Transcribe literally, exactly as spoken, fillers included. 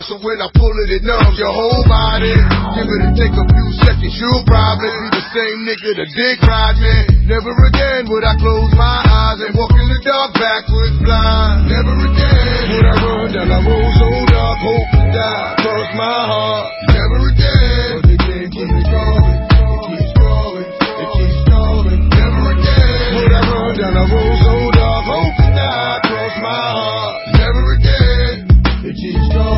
So when I pull it, it numbs your whole body. Give it and take a few seconds, you'll probably be the same nigga that dick ride me. Never again would I close my eyes and walk in the dark backwards blind. Never again would I run down a road so dark, hope to die across my heart. Never again, but the game keeps going, it keeps going, it keeps going. Never again would I run down a road so dark, hope to die across my heart. Never again, it keeps going.